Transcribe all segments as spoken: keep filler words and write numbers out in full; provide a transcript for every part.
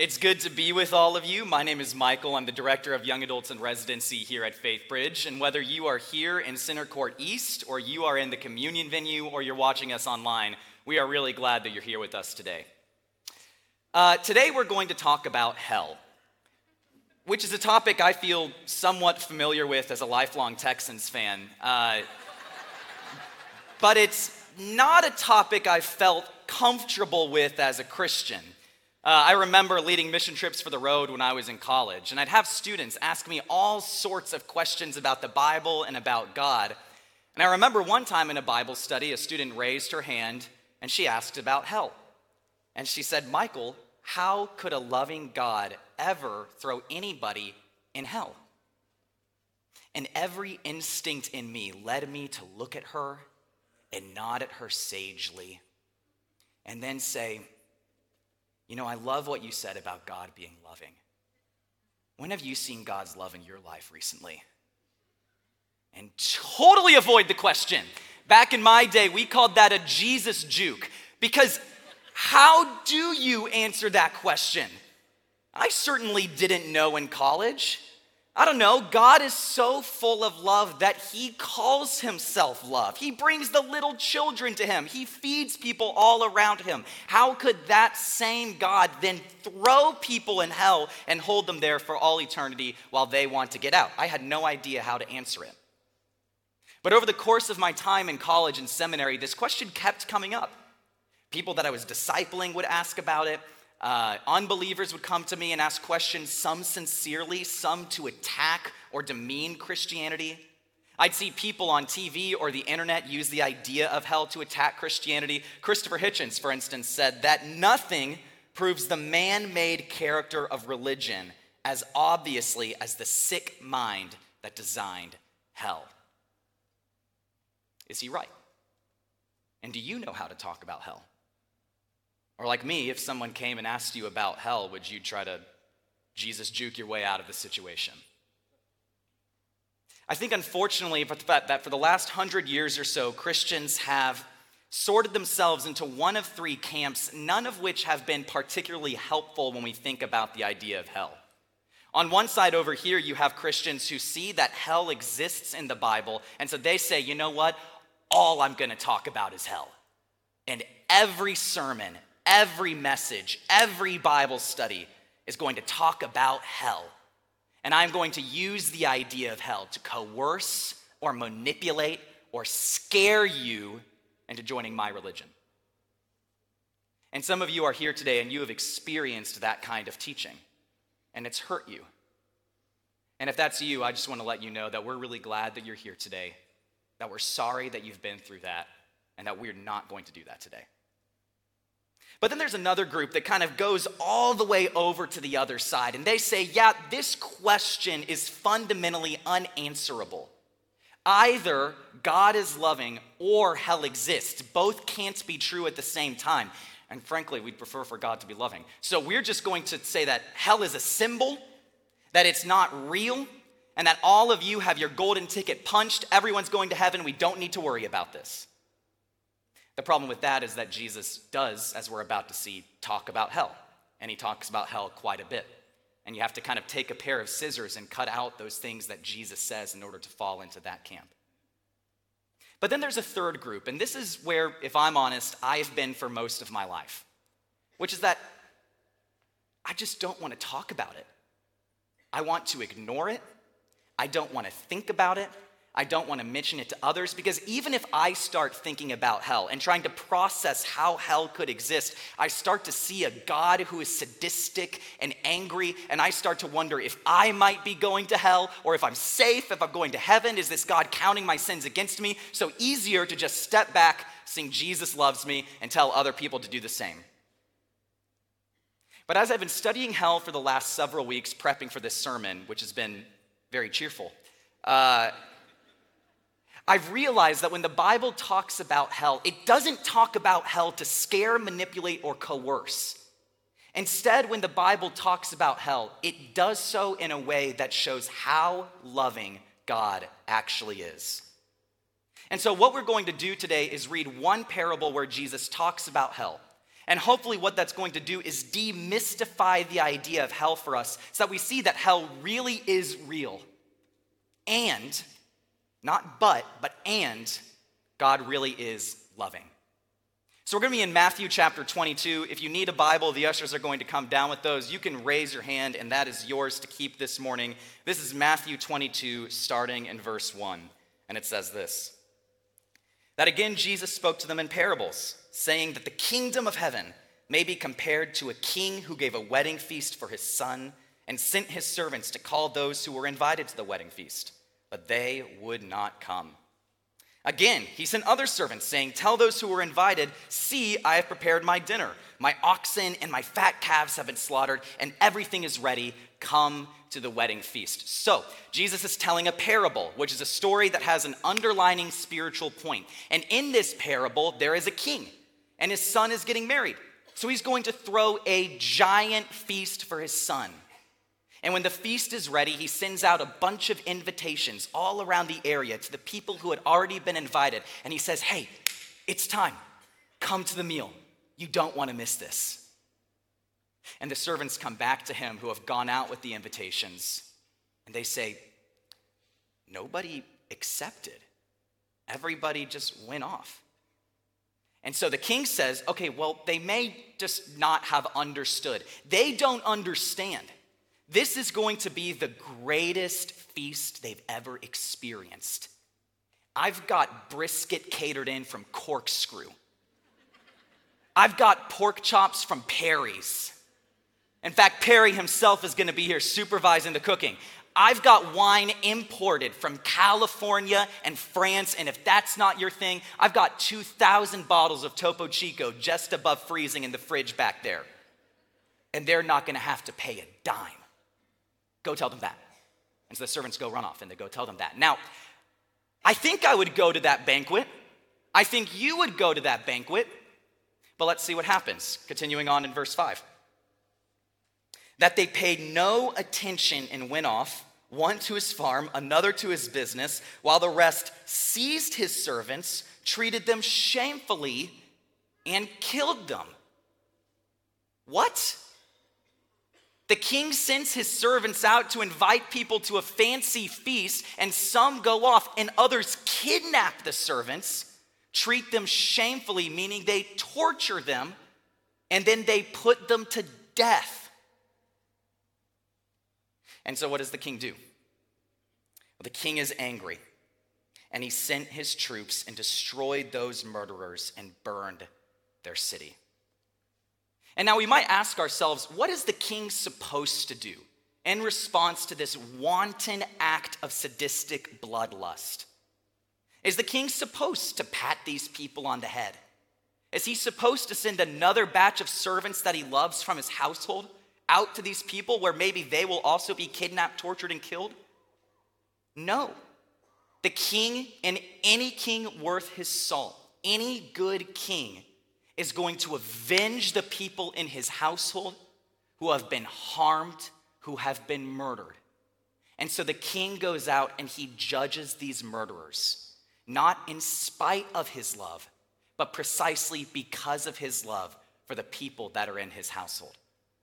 It's good to be with all of you. My name is Michael. I'm the Director of Young Adults in Residency here at Faith Bridge. And whether you are here in Center Court East, or you are in the communion venue, or you're watching us online, we are really glad that you're here with us today. Uh, today we're going to talk about hell, which is a topic I feel somewhat familiar with as a lifelong Texans fan. Uh, but it's not a topic I felt comfortable with as a Christian. Uh, I remember leading mission trips for the road when I was in college, and I'd have students ask me all sorts of questions about the Bible and about God. And I remember one time in a Bible study, a student raised her hand, and she asked about hell. And she said, "Michael, how could a loving God ever throw anybody in hell?" And every instinct in me led me to look at her and nod at her sagely, and then say, "You know, I love what you said about God being loving. When have you seen God's love in your life recently?" And totally avoid the question. Back in my day, we called that a Jesus juke, because how do you answer that question? I certainly didn't know in college. I don't know, God is so full of love that he calls himself love. He brings the little children to him. He feeds people all around him. How could that same God then throw people in hell and hold them there for all eternity while they want to get out? I had no idea how to answer it. But over the course of my time in college and seminary, this question kept coming up. People that I was discipling would ask about it. Uh, unbelievers would come to me and ask questions, some sincerely, some to attack or demean Christianity. I'd see people on T V or the internet use the idea of hell to attack Christianity. Christopher Hitchens, for instance, said that nothing proves the man-made character of religion as obviously as the sick mind that designed hell. Is he right? And do you know how to talk about hell? Or like me, if someone came and asked you about hell, would you try to Jesus juke your way out of the situation? I think unfortunately that for the last hundred years or so, Christians have sorted themselves into one of three camps, none of which have been particularly helpful when we think about the idea of hell. On one side over here, you have Christians who see that hell exists in the Bible, and so they say, you know what? All I'm going to talk about is hell. And every sermon, every message, every Bible study is going to talk about hell. And I'm going to use the idea of hell to coerce or manipulate or scare you into joining my religion. And some of you are here today and you have experienced that kind of teaching, and it's hurt you. And if that's you, I just want to let you know that we're really glad that you're here today, that we're sorry that you've been through that, and that we're not going to do that today. But then there's another group that kind of goes all the way over to the other side, and they say, yeah, this question is fundamentally unanswerable. Either God is loving or hell exists. Both can't be true at the same time. And frankly, we'd prefer for God to be loving. So we're just going to say that hell is a symbol, that it's not real, and that all of you have your golden ticket punched. Everyone's going to heaven. We don't need to worry about this. The problem with that is that Jesus does, as we're about to see, talk about hell. And he talks about hell quite a bit. And you have to kind of take a pair of scissors and cut out those things that Jesus says in order to fall into that camp. But then there's a third group, and this is where, if I'm honest, I've been for most of my life, which is that I just don't want to talk about it. I want to ignore it. I don't want to think about it. I don't want to mention it to others, because even if I start thinking about hell and trying to process how hell could exist, I start to see a God who is sadistic and angry, and I start to wonder if I might be going to hell, or if I'm safe, if I'm going to heaven. Is this God counting my sins against me? So easier to just step back, sing Jesus loves me, and tell other people to do the same. But as I've been studying hell for the last several weeks, prepping for this sermon, which has been very cheerful, uh, I've realized that when the Bible talks about hell, it doesn't talk about hell to scare, manipulate, or coerce. Instead, when the Bible talks about hell, it does so in a way that shows how loving God actually is. And so what we're going to do today is read one parable where Jesus talks about hell. And hopefully what that's going to do is demystify the idea of hell for us so that we see that hell really is real. And, not but, but and, God really is loving. So we're going to be in Matthew chapter twenty-two. If you need a Bible, the ushers are going to come down with those. You can raise your hand, and that is yours to keep this morning. This is Matthew twenty-two, starting in verse one. And it says this: That again Jesus spoke to them in parables, saying that the kingdom of heaven may be compared to a king who gave a wedding feast for his son and sent his servants to call those who were invited to the wedding feast, but they would not come. Again, he sent other servants, saying, Tell those who were invited, see, I have prepared my dinner. My oxen and my fat calves have been slaughtered, and everything is ready. Come to the wedding feast. So, Jesus is telling a parable, which is a story that has an underlining spiritual point. And in this parable, there is a king, and his son is getting married. So he's going to throw a giant feast for his son. And when the feast is ready, he sends out a bunch of invitations all around the area to the people who had already been invited. And he says, hey, it's time. Come to the meal. You don't want to miss this. And the servants come back to him who have gone out with the invitations. And they say, nobody accepted. Everybody just went off. And so the king says, okay, well, they may just not have understood. They don't understand. This is going to be the greatest feast they've ever experienced. I've got brisket catered in from Corkscrew. I've got pork chops from Perry's. In fact, Perry himself is going to be here supervising the cooking. I've got wine imported from California and France, and if that's not your thing, I've got two thousand bottles of Topo Chico just above freezing in the fridge back there. And they're not going to have to pay a dime. Go tell them that. And so the servants go run off and they go tell them that. Now, I think I would go to that banquet. I think you would go to that banquet. But let's see what happens. Continuing on in verse five. That they paid no attention and went off, one to his farm, another to his business, while the rest seized his servants, treated them shamefully, and killed them. What? The king sends his servants out to invite people to a fancy feast, and some go off, and others kidnap the servants, treat them shamefully, meaning they torture them, and then they put them to death. And so what does the king do? Well, the king is angry, and he sent his troops and destroyed those murderers and burned their city. And now we might ask ourselves, what is the king supposed to do in response to this wanton act of sadistic bloodlust? Is the king supposed to pat these people on the head? Is he supposed to send another batch of servants that he loves from his household out to these people where maybe they will also be kidnapped, tortured, and killed? No. The king, and any king worth his salt, any good king, is going to avenge the people in his household who have been harmed, who have been murdered. And so the king goes out and he judges these murderers, not in spite of his love, but precisely because of his love for the people that are in his household.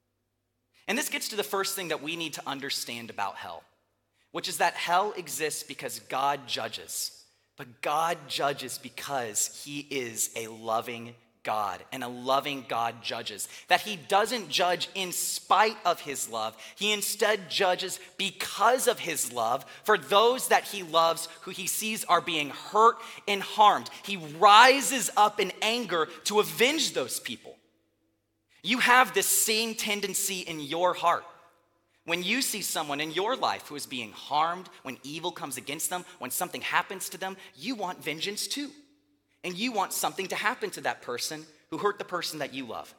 And this gets to the first thing that we need to understand about hell, which is that hell exists because God judges, but God judges because he is a loving God, and a loving God judges. That he doesn't judge in spite of his love. He instead judges because of his love for those that he loves who he sees are being hurt and harmed. He rises up in anger to avenge those people. You have this same tendency in your heart. When you see someone in your life who is being harmed, when evil comes against them, when something happens to them, you want vengeance too. And you want something to happen to that person who hurt the person that you love.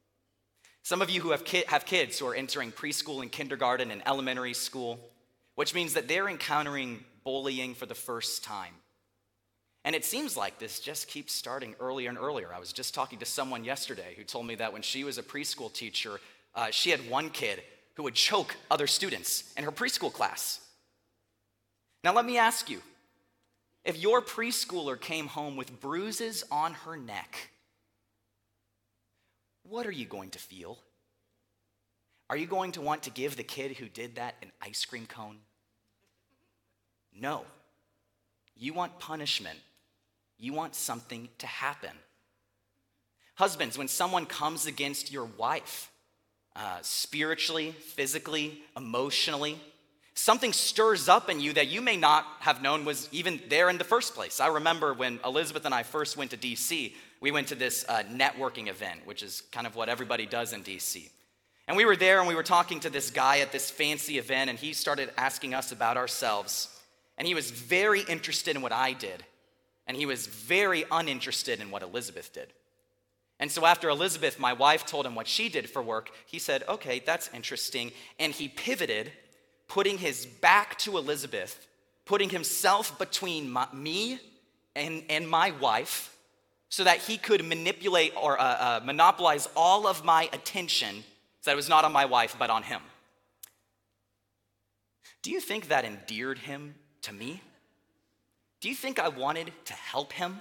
Some of you who have, ki- have kids who are entering preschool and kindergarten and elementary school, which means that they're encountering bullying for the first time. And it seems like this just keeps starting earlier and earlier. I was just talking to someone yesterday who told me that when she was a preschool teacher, uh, she had one kid who would choke other students in her preschool class. Now let me ask you, if your preschooler came home with bruises on her neck, what are you going to feel? Are you going to want to give the kid who did that an ice cream cone? No. You want punishment. You want something to happen. Husbands, when someone comes against your wife, uh, spiritually, physically, emotionally, something stirs up in you that you may not have known was even there in the first place. I remember when Elizabeth and I first went to D C, we went to this uh, networking event, which is kind of what everybody does in D C. And we were there and we were talking to this guy at this fancy event, and he started asking us about ourselves. And he was very interested in what I did, and he was very uninterested in what Elizabeth did. And so after Elizabeth, my wife, told him what she did for work, he said, okay, that's interesting. And he pivoted, putting his back to Elizabeth, putting himself between my, me and, and my wife, so that he could manipulate or uh, uh, monopolize all of my attention, so that it was not on my wife, but on him. Do you think that endeared him to me? Do you think I wanted to help him?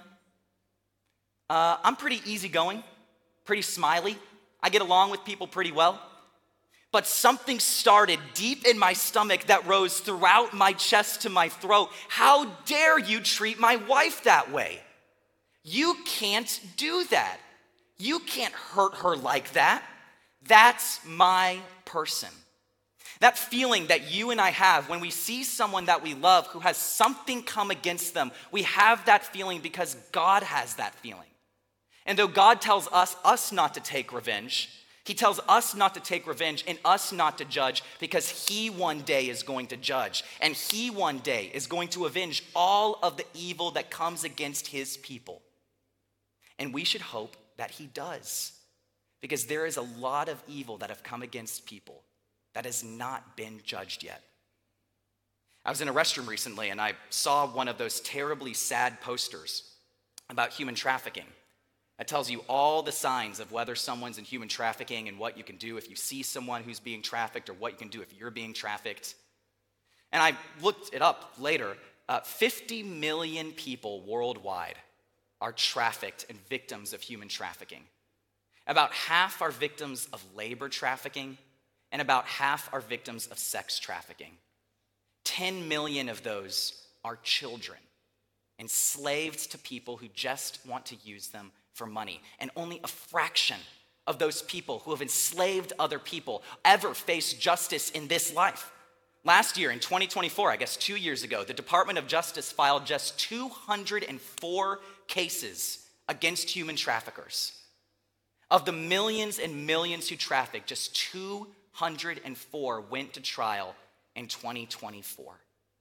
Uh, I'm pretty easygoing, pretty smiley. I get along with people pretty well. But something started deep in my stomach that rose throughout my chest to my throat. How dare you treat my wife that way? You can't do that. You can't hurt her like that. That's my person. That feeling that you and I have when we see someone that we love who has something come against them, we have that feeling because God has that feeling. And though God tells us, us not to take revenge, he tells us not to take revenge and us not to judge, because he one day is going to judge, and he one day is going to avenge all of the evil that comes against his people. And we should hope that he does, because there is a lot of evil that have come against people that has not been judged yet. I was in a restroom recently and I saw one of those terribly sad posters about human trafficking. It tells you all the signs of whether someone's in human trafficking and what you can do if you see someone who's being trafficked, or what you can do if you're being trafficked. And I looked it up later. Uh, fifty million people worldwide are trafficked and victims of human trafficking. About half are victims of labor trafficking, and about half are victims of sex trafficking. ten million of those are children, enslaved to people who just want to use them for money. And only a fraction of those people who have enslaved other people ever face justice in this life. Last year, in twenty twenty-four, I guess two years ago, the Department of Justice filed just two hundred four cases against human traffickers. Of the millions and millions who trafficked, just two hundred four went to trial in twenty twenty-four.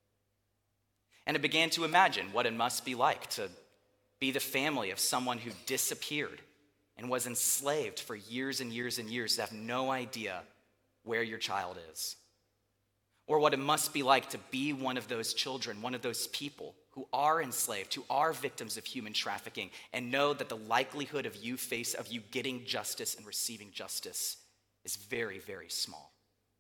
And I began to imagine what it must be like to be the family of someone who disappeared and was enslaved for years and years and years, to have no idea where your child is. Or what it must be like to be one of those children, one of those people who are enslaved, who are victims of human trafficking, and know that the likelihood of you face of you getting justice and receiving justice is very, very small.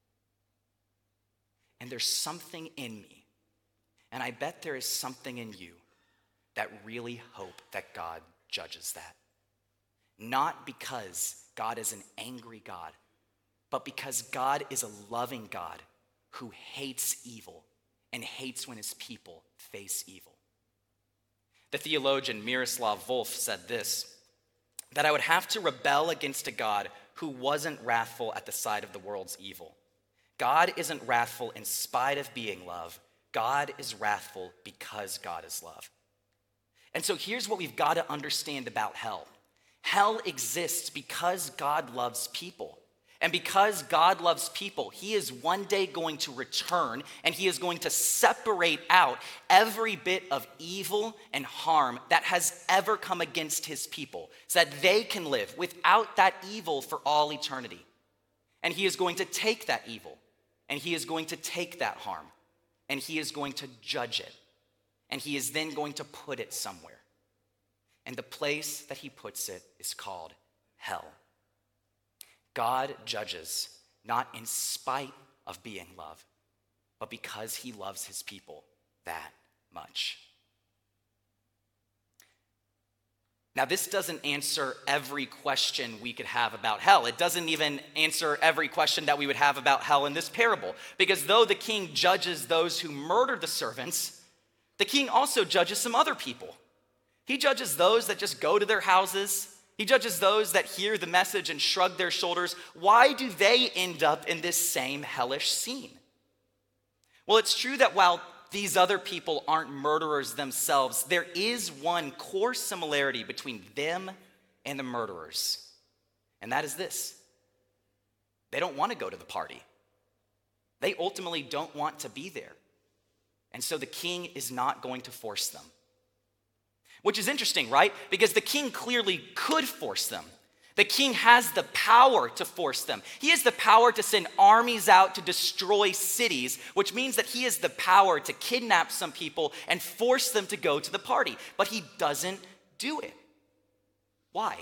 And there's something in me, and I bet there is something in you, that really hope that God judges that. Not because God is an angry God, but because God is a loving God who hates evil and hates when his people face evil. The theologian Miroslav Volf said this, that I would have to rebel against a God who wasn't wrathful at the sight of the world's evil. God isn't wrathful in spite of being love. God is wrathful because God is love. And so here's what we've got to understand about hell. Hell exists because God loves people. And because God loves people, he is one day going to return, and he is going to separate out every bit of evil and harm that has ever come against his people, so that they can live without that evil for all eternity. And he is going to take that evil, and he is going to take that harm, and he is going to judge it. And he is then going to put it somewhere. And the place that he puts it is called hell. God judges not in spite of being love, but because he loves his people that much. Now, this doesn't answer every question we could have about hell. It doesn't even answer every question that we would have about hell in this parable. Because though the king judges those who murdered the servants, the king also judges some other people. He judges those that just go to their houses. He judges those that hear the message and shrug their shoulders. Why do they end up in this same hellish scene? Well, it's true that while these other people aren't murderers themselves, there is one core similarity between them and the murderers. And that is this: they don't want to go to the party. They ultimately don't want to be there. And so the king is not going to force them. Which is interesting, right? Because the king clearly could force them. The king has the power to force them. He has the power to send armies out to destroy cities, which means that he has the power to kidnap some people and force them to go to the party. But he doesn't do it. Why?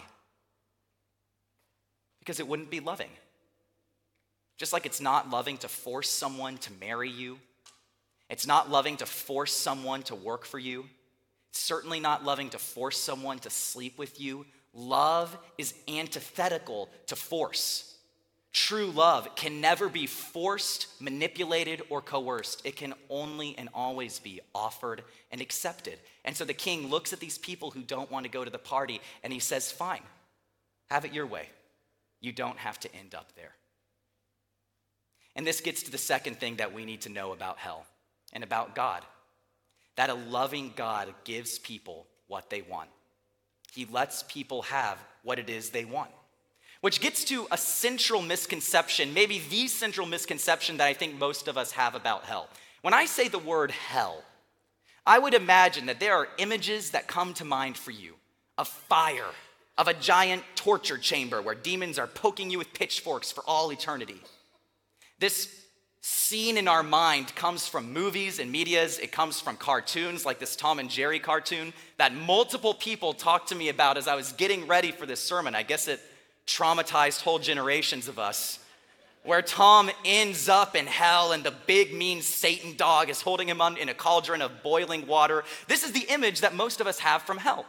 Because it wouldn't be loving. Just like it's not loving to force someone to marry you. It's not loving to force someone to work for you. It's certainly not loving to force someone to sleep with you. Love is antithetical to force. True love can never be forced, manipulated, or coerced. It can only and always be offered and accepted. And so the king looks at these people who don't want to go to the party and he says, fine, have it your way. You don't have to end up there. And this gets to the second thing that we need to know about hell and about God. That a loving God gives people what they want. He lets people have what it is they want. Which gets to a central misconception, maybe the central misconception that I think most of us have about hell. When I say the word hell, I would imagine that there are images that come to mind for you of fire, of a giant torture chamber where demons are poking you with pitchforks for all eternity. This scene in our mind comes from movies and medias. It comes from cartoons like this Tom and Jerry cartoon that multiple people talked to me about as I was getting ready for this sermon. I guess it traumatized whole generations of us, where Tom ends up in hell and the big mean Satan dog is holding him in a cauldron of boiling water. This is the image that most of us have from hell.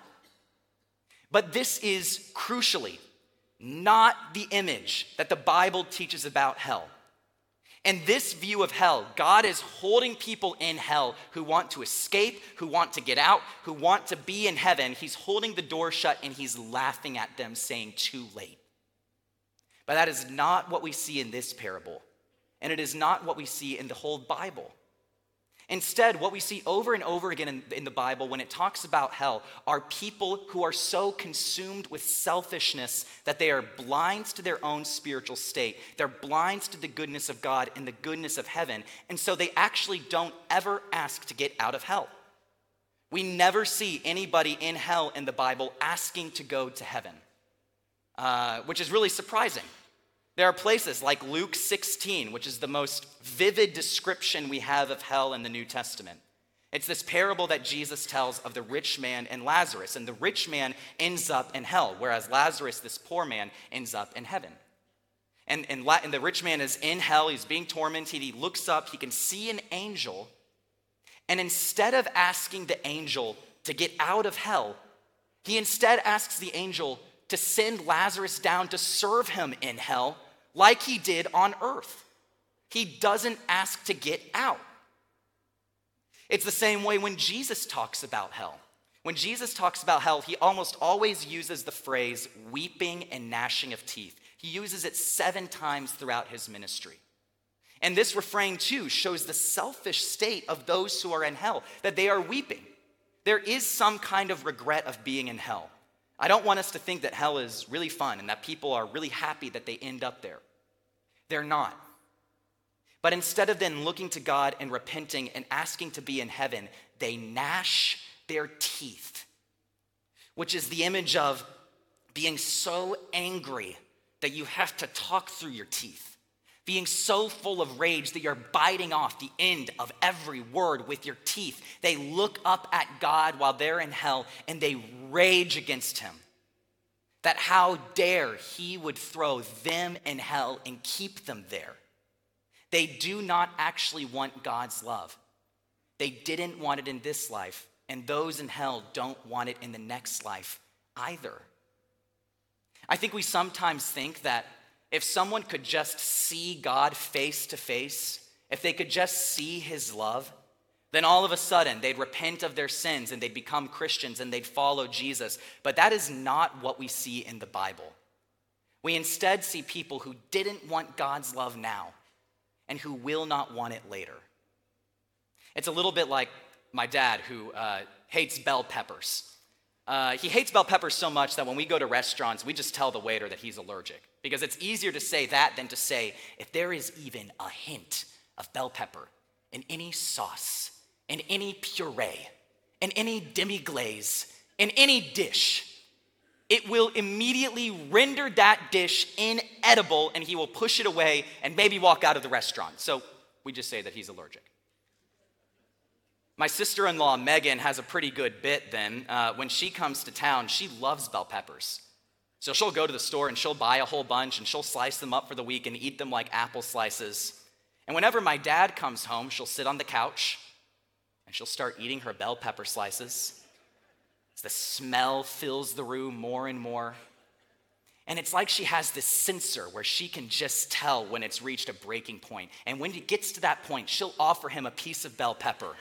But this is crucially not the image that the Bible teaches about hell. In this view of hell, God is holding people in hell who want to escape, who want to get out, who want to be in heaven. He's holding the door shut and he's laughing at them, saying, too late. But that is not what we see in this parable, and it is not what we see in the whole Bible. Instead, what we see over and over again in, in the Bible when it talks about hell are people who are so consumed with selfishness that they are blind to their own spiritual state. They're blind to the goodness of God and the goodness of heaven, and so they actually don't ever ask to get out of hell. We never see anybody in hell in the Bible asking to go to heaven, uh, which is really surprising. There are places like Luke sixteen, which is the most vivid description we have of hell in the New Testament. It's this parable that Jesus tells of the rich man and Lazarus, and the rich man ends up in hell, whereas Lazarus, this poor man, ends up in heaven. And, and, La- and the rich man is in hell, he's being tormented, he looks up, he can see an angel, and instead of asking the angel to get out of hell, he instead asks the angel to send Lazarus down to serve him in hell, like he did on earth. He doesn't ask to get out. It's the same way when Jesus talks about hell. When Jesus talks about hell, he almost always uses the phrase weeping and gnashing of teeth. He uses it seven times throughout his ministry. And this refrain too shows the selfish state of those who are in hell, that they are weeping. There is some kind of regret of being in hell. I don't want us to think that hell is really fun and that people are really happy that they end up there. They're not. But instead of then looking to God and repenting and asking to be in heaven, they gnash their teeth, which is the image of being so angry that you have to talk through your teeth, being so full of rage that you're biting off the end of every word with your teeth. They look up at God while they're in hell and they rage against him. That how dare he would throw them in hell and keep them there. They do not actually want God's love. They didn't want it in this life, and those in hell don't want it in the next life either. I think we sometimes think that if someone could just see God face to face, if they could just see his love, then all of a sudden they'd repent of their sins and they'd become Christians and they'd follow Jesus. But that is not what we see in the Bible. We instead see people who didn't want God's love now and who will not want it later. It's a little bit like my dad, who uh, hates bell peppers. Uh, he hates bell peppers so much that when we go to restaurants, we just tell the waiter that he's allergic, because it's easier to say that than to say, if there is even a hint of bell pepper in any sauce, in any puree, in any demi-glaze, in any dish, it will immediately render that dish inedible, and he will push it away and maybe walk out of the restaurant. So we just say that he's allergic. My sister-in-law, Megan, has a pretty good bit then. Uh, when she comes to town, she loves bell peppers. So she'll go to the store and she'll buy a whole bunch and she'll slice them up for the week and eat them like apple slices. And whenever my dad comes home, she'll sit on the couch and she'll start eating her bell pepper slices. As the smell fills the room more and more. And it's like she has this sensor where she can just tell when it's reached a breaking point. And when it gets to that point, she'll offer him a piece of bell pepper.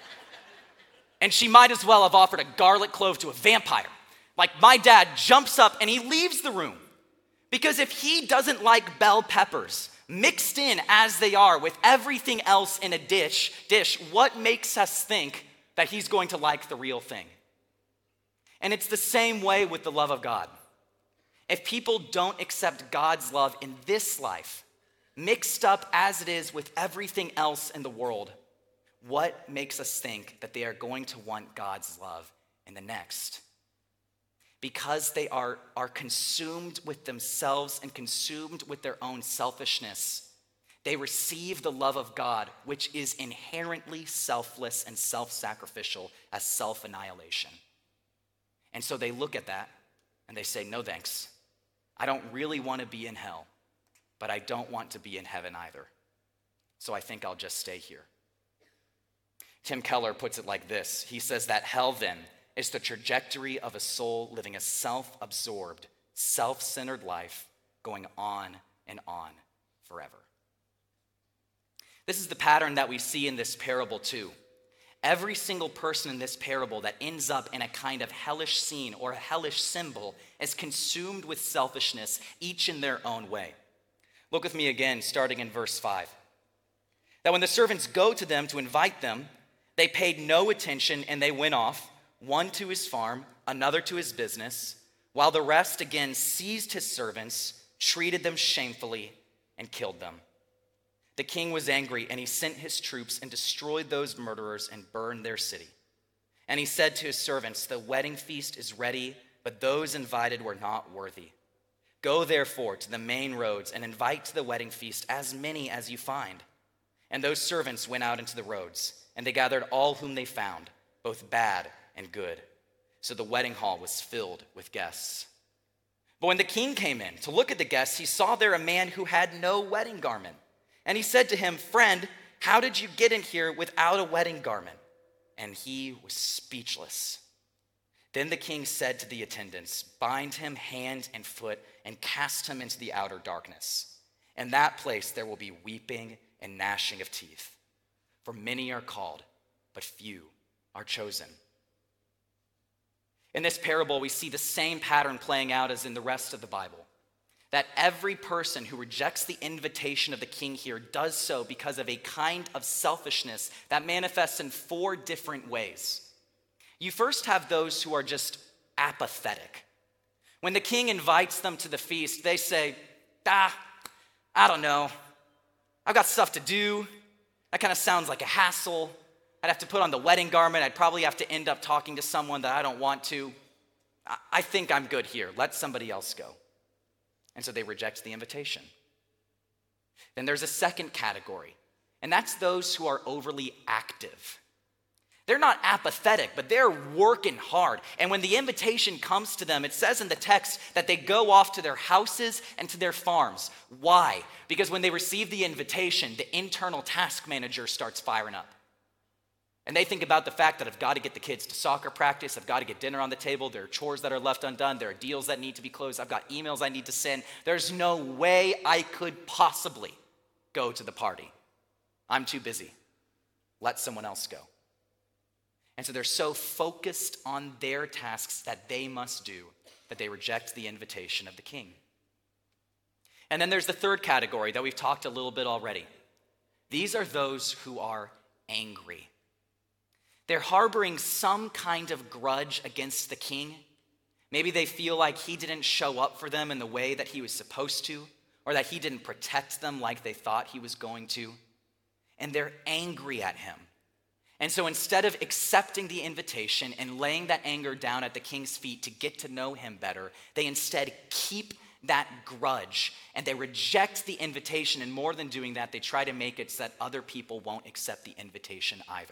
And she might as well have offered a garlic clove to a vampire. Like, my dad jumps up and he leaves the room. Because if he doesn't like bell peppers, mixed in as they are with everything else in a dish, dish, what makes us think that he's going to like the real thing? And it's the same way with the love of God. If people don't accept God's love in this life, mixed up as it is with everything else in the world, what makes us think that they are going to want God's love in the next? Because they are, are consumed with themselves and consumed with their own selfishness, they receive the love of God, which is inherently selfless and self-sacrificial, as self-annihilation. And so they look at that and they say, no thanks. I don't really want to be in hell, but I don't want to be in heaven either. So I think I'll just stay here. Tim Keller puts it like this. He says that hell then is the trajectory of a soul living a self-absorbed, self-centered life going on and on forever. This is the pattern that we see in this parable too. Every single person in this parable that ends up in a kind of hellish scene or a hellish symbol is consumed with selfishness, each in their own way. Look with me again, starting in verse five. That when the servants go to them to invite them, they paid no attention and they went off, one to his farm, another to his business, while the rest again seized his servants, treated them shamefully, and killed them. The king was angry, and he sent his troops and destroyed those murderers and burned their city. And he said to his servants, the wedding feast is ready, but those invited were not worthy. Go therefore to the main roads and invite to the wedding feast as many as you find. And those servants went out into the roads, and they gathered all whom they found, both bad and good. So the wedding hall was filled with guests. But when the king came in to look at the guests, he saw there a man who had no wedding garment. And he said to him, friend, how did you get in here without a wedding garment? And he was speechless. Then the king said to the attendants, bind him hand and foot and cast him into the outer darkness. In that place there will be weeping and gnashing of teeth. For many are called, but few are chosen. In this parable, we see the same pattern playing out as in the rest of the Bible. That every person who rejects the invitation of the king here does so because of a kind of selfishness that manifests in four different ways. You first have those who are just apathetic. When the king invites them to the feast, they say, ah, I don't know. I've got stuff to do. That kind of sounds like a hassle. I'd have to put on the wedding garment. I'd probably have to end up talking to someone that I don't want to. I think I'm good here. Let somebody else go. And so they reject the invitation. Then there's a second category, and that's those who are overly active. They're not apathetic, but they're working hard. And when the invitation comes to them, it says in the text that they go off to their houses and to their farms. Why? Because when they receive the invitation, the internal task manager starts firing up. And they think about the fact that I've got to get the kids to soccer practice, I've got to get dinner on the table, there are chores that are left undone, there are deals that need to be closed, I've got emails I need to send. There's no way I could possibly go to the party. I'm too busy. Let someone else go. And so they're so focused on their tasks that they must do that they reject the invitation of the king. And then there's the third category that we've talked a little bit already. These are those who are angry. They're harboring some kind of grudge against the king. Maybe they feel like he didn't show up for them in the way that he was supposed to, or that he didn't protect them like they thought he was going to. And they're angry at him. And so instead of accepting the invitation and laying that anger down at the king's feet to get to know him better, they instead keep that grudge and they reject the invitation. And more than doing that, they try to make it so that other people won't accept the invitation either.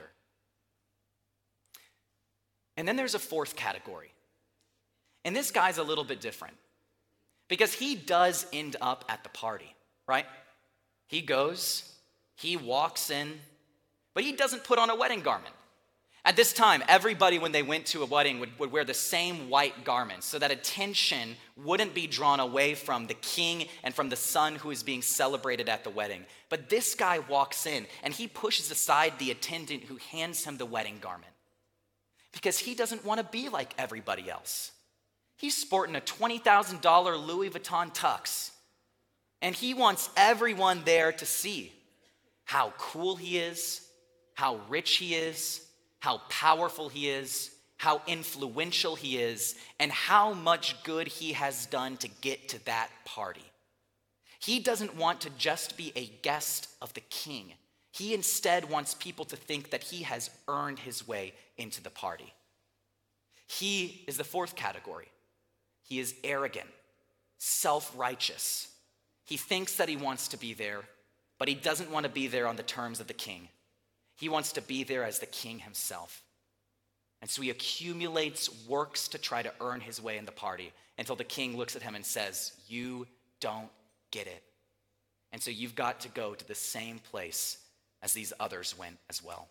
And then there's a fourth category. And this guy's a little bit different because he does end up at the party, right? He goes, he walks in, but he doesn't put on a wedding garment. At this time, everybody, when they went to a wedding, would, would wear the same white garments so that attention wouldn't be drawn away from the king and from the son who is being celebrated at the wedding. But this guy walks in and he pushes aside the attendant who hands him the wedding garment because he doesn't want to be like everybody else. He's sporting a twenty thousand dollars Louis Vuitton tux, and he wants everyone there to see how cool he is, how rich he is, how powerful he is, how influential he is, and how much good he has done to get to that party. He doesn't want to just be a guest of the king. He instead wants people to think that he has earned his way into the party. He is the fourth category. He is arrogant, self-righteous. He thinks that he wants to be there, but he doesn't want to be there on the terms of the king. He wants to be there as the king himself. And so he accumulates works to try to earn his way in the party until the king looks at him and says, "You don't get it. And so you've got to go to the same place as these others went as well."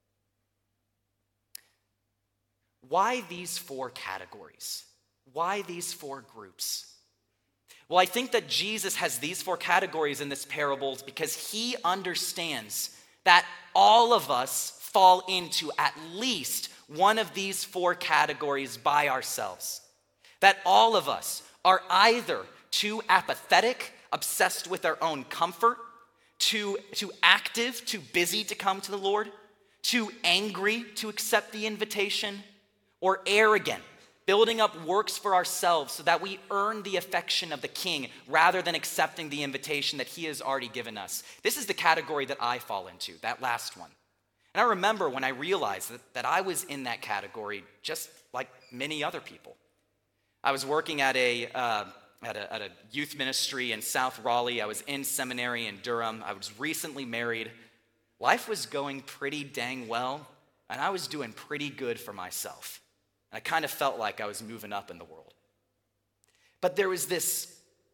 Why these four categories? Why these four groups? Well, I think that Jesus has these four categories in this parable because he understands that all of us fall into at least one of these four categories by ourselves. That all of us are either too apathetic, obsessed with our own comfort, too, too active, too busy to come to the Lord, too angry to accept the invitation, or arrogant, building up works for ourselves so that we earn the affection of the king rather than accepting the invitation that he has already given us. This is the category that I fall into, that last one. And I remember when I realized that, that I was in that category just like many other people. I was working at a, uh, at a, at a youth ministry in South Raleigh. I was in seminary in Durham. I was recently married. Life was going pretty dang well, and I was doing pretty good for myself. And I kind of felt like I was moving up in the world. But there was this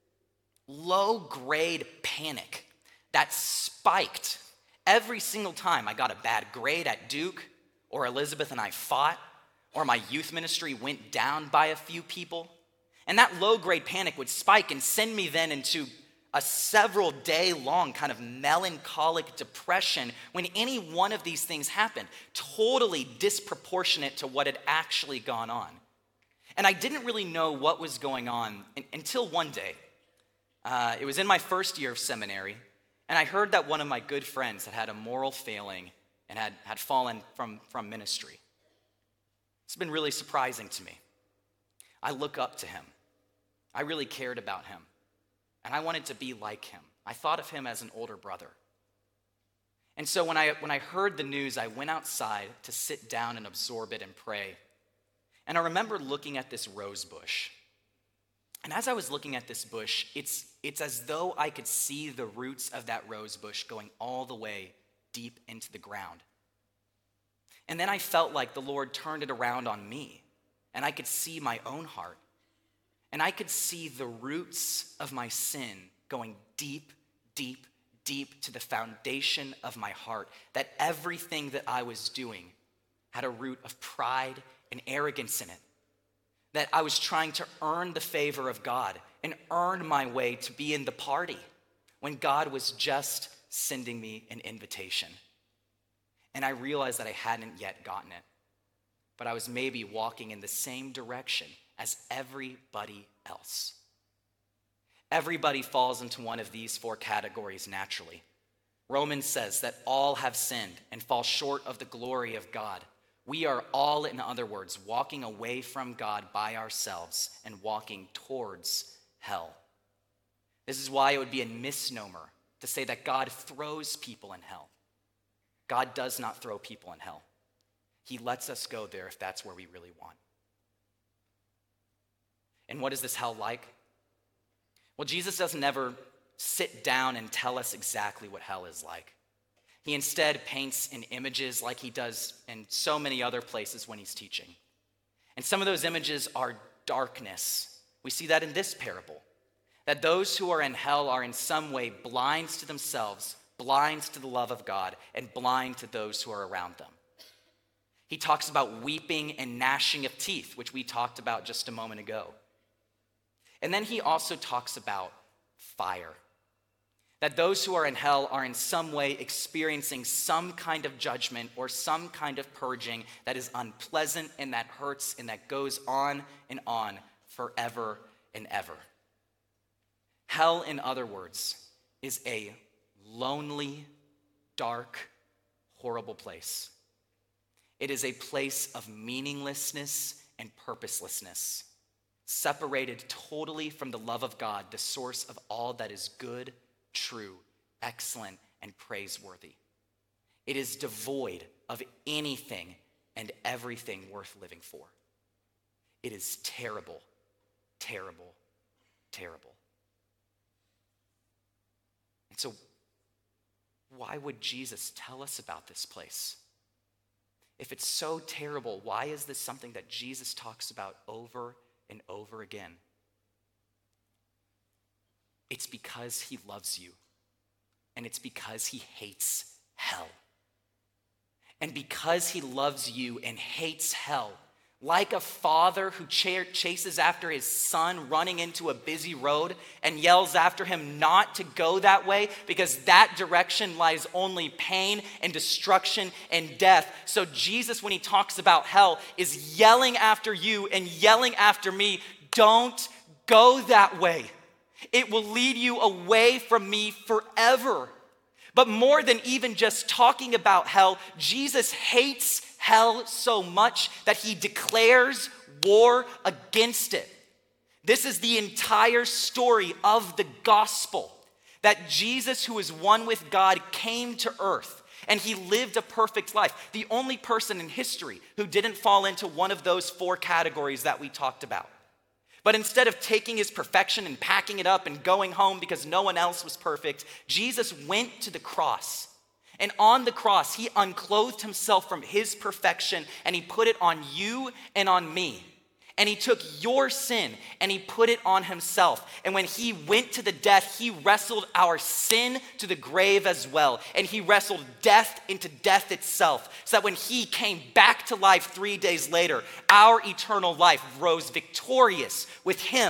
low-grade panic that spiked every single time I got a bad grade at Duke, or Elizabeth and I fought, or my youth ministry went down by a few people. And that low-grade panic would spike and send me then into a several day long kind of melancholic depression when any one of these things happened, totally disproportionate to what had actually gone on. And I didn't really know what was going on until one day. Uh, it was in my first year of seminary, and I heard that one of my good friends had had a moral failing and had, had fallen from, from ministry. It's been really surprising to me. I look up to him. I really cared about him. And I wanted to be like him. I thought of him as an older brother. And so when I, when I heard the news, I went outside to sit down and absorb it and pray. And I remember looking at this rose bush. And as I was looking at this bush, it's, it's as though I could see the roots of that rose bush going all the way deep into the ground. And then I felt like the Lord turned it around on me, and I could see my own heart. And I could see the roots of my sin going deep, deep, deep to the foundation of my heart that everything that I was doing had a root of pride and arrogance in it. That I was trying to earn the favor of God and earn my way to be in the party when God was just sending me an invitation. And I realized that I hadn't yet gotten it, but I was maybe walking in the same direction as everybody else. Everybody falls into one of these four categories naturally. Romans says that all have sinned and fall short of the glory of God. We are all, in other words, walking away from God by ourselves and walking towards hell. This is why it would be a misnomer to say that God throws people in hell. God does not throw people in hell. He lets us go there if that's where we really want. And what is this hell like? Well, Jesus doesn't ever sit down and tell us exactly what hell is like. He instead paints in images like he does in so many other places when he's teaching. And some of those images are darkness. We see that in this parable, that those who are in hell are in some way blind to themselves, blind to the love of God, and blind to those who are around them. He talks about weeping and gnashing of teeth, which we talked about just a moment ago. And then he also talks about fire. That those who are in hell are in some way experiencing some kind of judgment or some kind of purging that is unpleasant and that hurts and that goes on and on forever and ever. Hell, in other words, is a lonely, dark, horrible place. It is a place of meaninglessness and purposelessness, separated totally from the love of God, the source of all that is good, true, excellent, and praiseworthy. It is devoid of anything and everything worth living for. It is terrible, terrible, terrible. And so, why would Jesus tell us about this place? If it's so terrible, why is this something that Jesus talks about over and over again? It's because he loves you, and it's because he hates hell. And because he loves you and hates hell, like a father who ch- chases after his son running into a busy road and yells after him not to go that way because that direction lies only pain and destruction and death. So Jesus, when he talks about hell, is yelling after you and yelling after me, don't go that way. It will lead you away from me forever. But more than even just talking about hell, Jesus hates hell so much that he declares war against it. This is the entire story of the gospel, that Jesus, who is one with God, came to earth and he lived a perfect life. The only person in history who didn't fall into one of those four categories that we talked about. But instead of taking his perfection and packing it up and going home because no one else was perfect, Jesus went to the cross. And on the cross, he unclothed himself from his perfection and he put it on you and on me. And he took your sin and he put it on himself. And when he went to the death, he wrestled our sin to the grave as well. And he wrestled death into death itself, so that when he came back to life three days later, our eternal life rose victorious with him.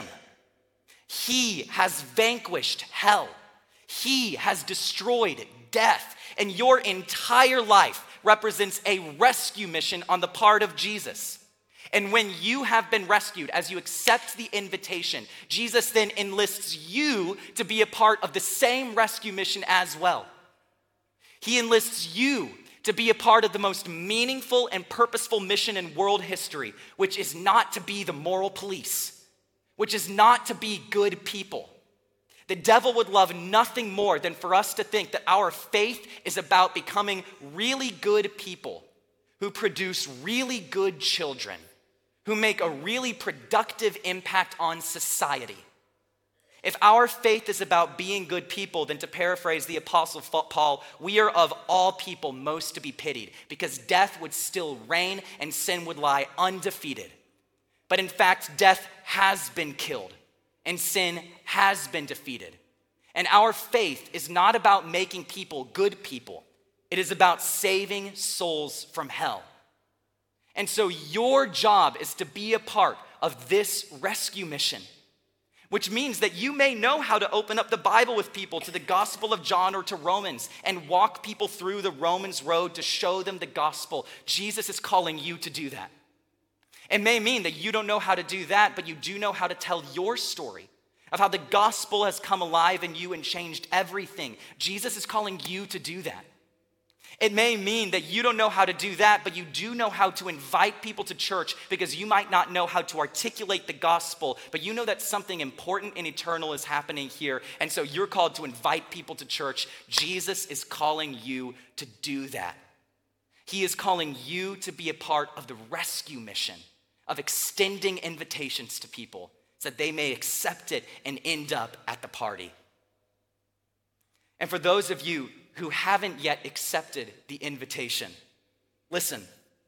He has vanquished hell. He has destroyed death. And your entire life represents a rescue mission on the part of Jesus. And when you have been rescued, as you accept the invitation, Jesus then enlists you to be a part of the same rescue mission as well. He enlists you to be a part of the most meaningful and purposeful mission in world history, which is not to be the moral police, which is not to be good people. The devil would love nothing more than for us to think that our faith is about becoming really good people who produce really good children, who make a really productive impact on society. If our faith is about being good people, then to paraphrase the Apostle Paul, we are of all people most to be pitied, because death would still reign and sin would lie undefeated. But in fact, death has been killed and sin has been defeated. And our faith is not about making people good people. It is about saving souls from hell. And so your job is to be a part of this rescue mission, which means that you may know how to open up the Bible with people to the Gospel of John or to Romans and walk people through the Romans road to show them the gospel. Jesus is calling you to do that. It may mean that you don't know how to do that, but you do know how to tell your story of how the gospel has come alive in you and changed everything. Jesus is calling you to do that. It may mean that you don't know how to do that, but you do know how to invite people to church because you might not know how to articulate the gospel, but you know that something important and eternal is happening here, and so you're called to invite people to church. Jesus is calling you to do that. He is calling you to be a part of the rescue mission of extending invitations to people so that they may accept it and end up at the party. And for those of you who haven't yet accepted the invitation, listen,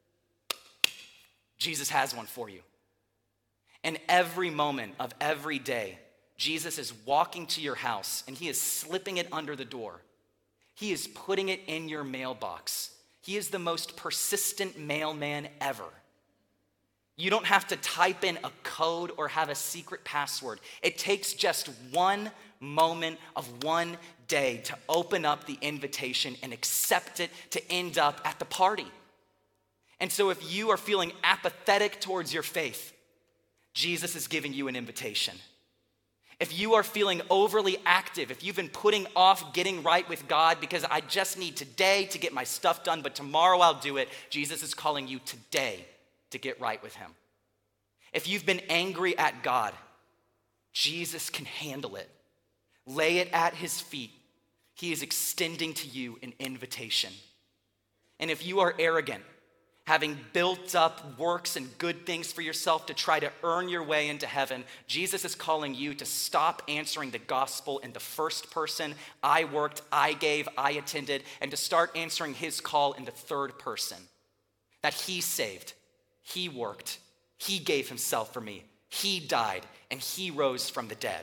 Jesus has one for you. And every moment of every day, Jesus is walking to your house and he is slipping it under the door. He is putting it in your mailbox. He is the most persistent mailman ever. You don't have to type in a code or have a secret password. It takes just one moment of one day to open up the invitation and accept it to end up at the party. And so if you are feeling apathetic towards your faith, Jesus is giving you an invitation. If you are feeling overly active, if you've been putting off getting right with God because I just need today to get my stuff done, but tomorrow I'll do it, Jesus is calling you today to get right with him. If you've been angry at God, Jesus can handle it. Lay it at his feet. He is extending to you an invitation. And if you are arrogant, having built up works and good things for yourself to try to earn your way into heaven, Jesus is calling you to stop answering the gospel in the first person, I worked, I gave, I attended, and to start answering his call in the third person. That he saved, he worked, he gave himself for me, he died, and he rose from the dead.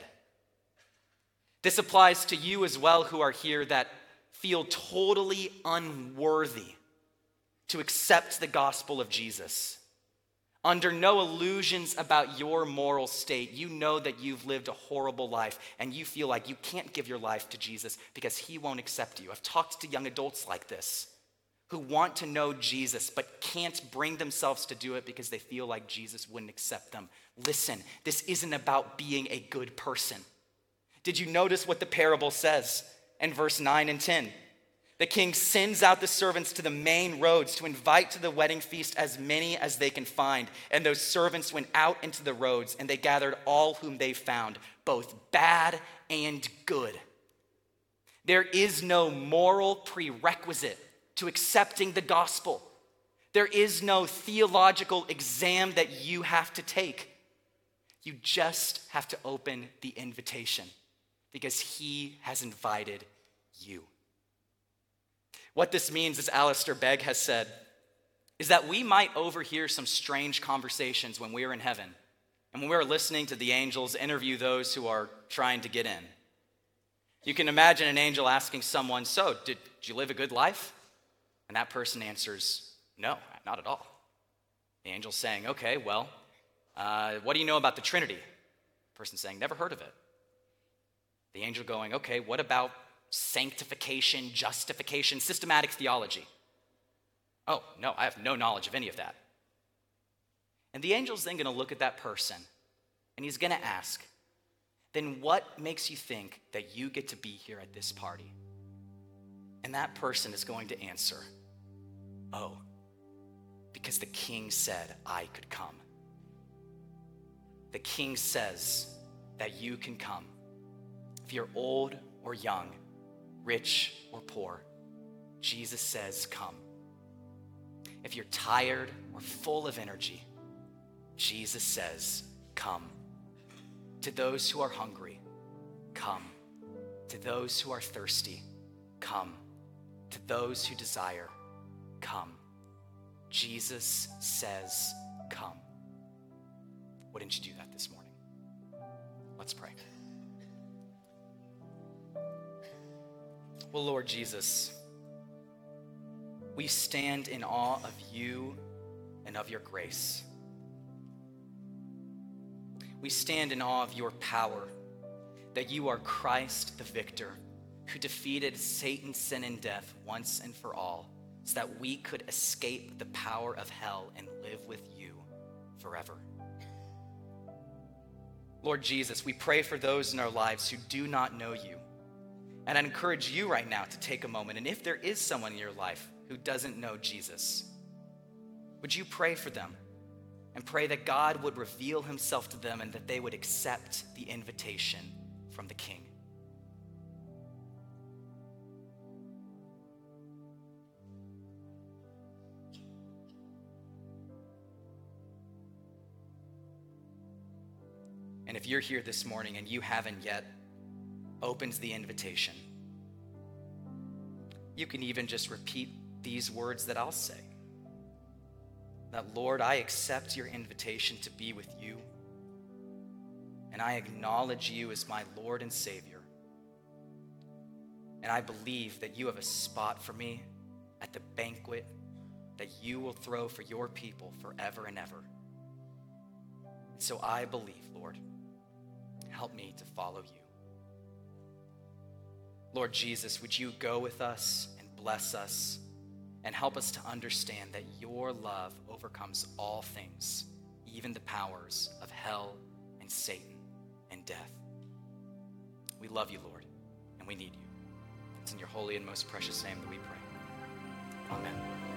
This applies to you as well who are here that feel totally unworthy to accept the gospel of Jesus. Under no illusions about your moral state, you know that you've lived a horrible life and you feel like you can't give your life to Jesus because he won't accept you. I've talked to young adults like this who want to know Jesus but can't bring themselves to do it because they feel like Jesus wouldn't accept them. Listen, this isn't about being a good person. Did you notice what the parable says in verse nine and ten? The king sends out the servants to the main roads to invite to the wedding feast as many as they can find. And those servants went out into the roads and they gathered all whom they found, both bad and good. There is no moral prerequisite to accepting the gospel. There is no theological exam that you have to take. You just have to open the invitation because he has invited you. What this means, as Alistair Begg has said, is that we might overhear some strange conversations when we're in heaven and when we're listening to the angels interview those who are trying to get in. You can imagine an angel asking someone, so, did, did you live a good life? And that person answers, no, not at all. The angel's saying, okay, well, uh, what do you know about the Trinity? The person saying, never heard of it. The angel going, okay, what about sanctification, justification, systematic theology? Oh, no, I have no knowledge of any of that. And the angel's then going to look at that person and he's going to ask, then what makes you think that you get to be here at this party? And that person is going to answer, oh, because the king said I could come. The king says that you can come. If you're old or young, rich or poor, Jesus says, come. If you're tired or full of energy, Jesus says, come. To those who are hungry, come. To those who are thirsty, come. To those who desire, come. Jesus says, come. Wouldn't you do that this morning? Let's pray. Well, Lord Jesus, we stand in awe of you and of your grace. We stand in awe of your power, that you are Christ the victor, who defeated Satan, sin, and death once and for all, so that we could escape the power of hell and live with you forever. Lord Jesus, we pray for those in our lives who do not know you. And I encourage you right now to take a moment, and if there is someone in your life who doesn't know Jesus, would you pray for them and pray that God would reveal himself to them and that they would accept the invitation from the King. And if you're here this morning and you haven't yet opened the invitation, you can even just repeat these words that I'll say. That, Lord, I accept your invitation to be with you, and I acknowledge you as my Lord and Savior. And I believe that you have a spot for me at the banquet that you will throw for your people forever and ever. And so I believe, Lord, help me to follow you. Lord Jesus, would you go with us and bless us and help us to understand that your love overcomes all things, even the powers of hell and Satan and death. We love you, Lord, and we need you. It's in your holy and most precious name that we pray. Amen.